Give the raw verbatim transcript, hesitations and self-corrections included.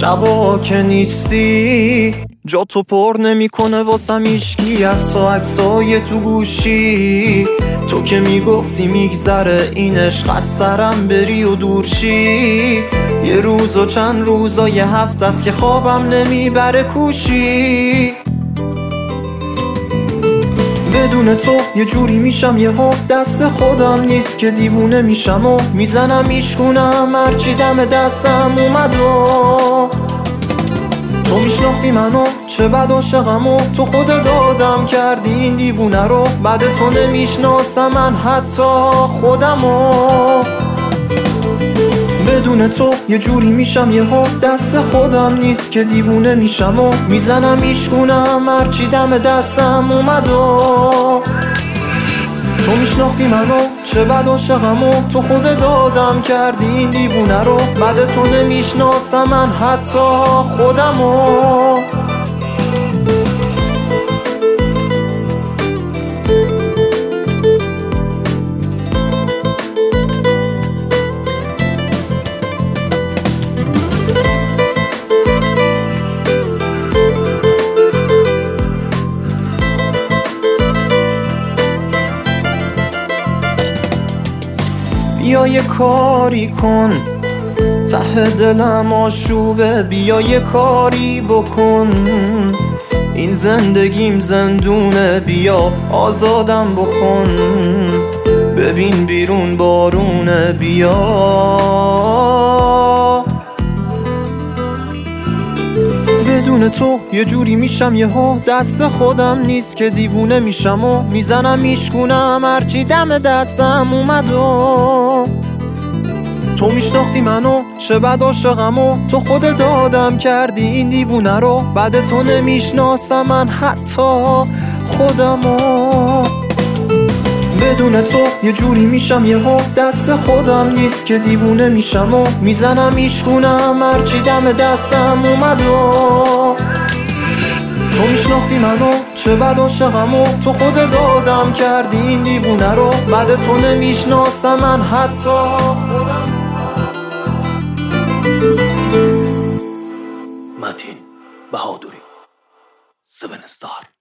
شبا که نیستی جا تو پر نمیکنه واسم هیچکی، حتی عکسای تو گوشی. تو که میگفتی میگذره این عشق از سرم بری و دورشی. یه روز و چند روزا یه هفته است که خوابم نمیبره کوشی. بدون تو یه جوری میشم یهو دست خودم نیست که دیوونه میشم و میزنم میشکونم هرچی دم دستم اومد و تو میشناختی منو چه بد عاشقم و تو خود دادم کردی این دیوونه رو. بعد تو نمیشناسم من حتی خودمو. بدون تو یه جوری میشم یهو دست خودم نیست که دیوونه میشم و میزنم میشکونم هرچی دم دستم اومد و تو میشناختی منو چه بد عاشقم و تو خود دادم کردی این دیوونه رو. بعد تو نمیشناسم من حتی خودمو. بیا یه کاری کن ته دلم آشوبه، بیا یه کاری بکن این زندگیم زندونه، بیا آزادم بکن ببین بیرون بارونه. بیا بدون تو یه جوری میشم یهو دست خودم نیست که دیوونه میشم و میزنم میشکونم هرچی دم دستم اومد و تو میشناختی منو چه بد عاشقم و تو خود دادم کردی این دیوونه رو. بعد تو نمیشناسم من حتی خودمو. بدون تو یه جوری میشم یهو دست خودم نیست که دیوونه میشم و میزنم میشکونم هرچی دم دستم اومد و تو میشناختی منو چه بد عاشقم و تو خود دادم کردی این دیوونه رو. بعد تو نمیشناسم من حتی خودم. متین بهادری، سبن استار.